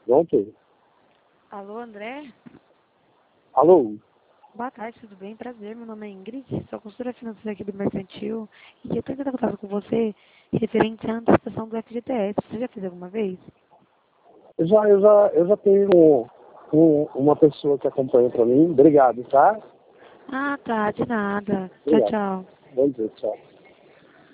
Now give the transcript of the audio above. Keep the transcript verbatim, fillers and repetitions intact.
Pronto? Alô, André? Alô? Boa tarde, tudo bem? Prazer, meu nome é Ingrid, sou consultora financeira aqui do Mercantil e eu tenho que contato com você referente à antecipação do F G T S. Você já fez alguma vez? Eu já, eu já, eu já tenho um, um- uma pessoa que acompanha para mim. Obrigado, tá? Ah, tá, de nada. Tchau, Obrigado. tchau. Bom dia, tchau.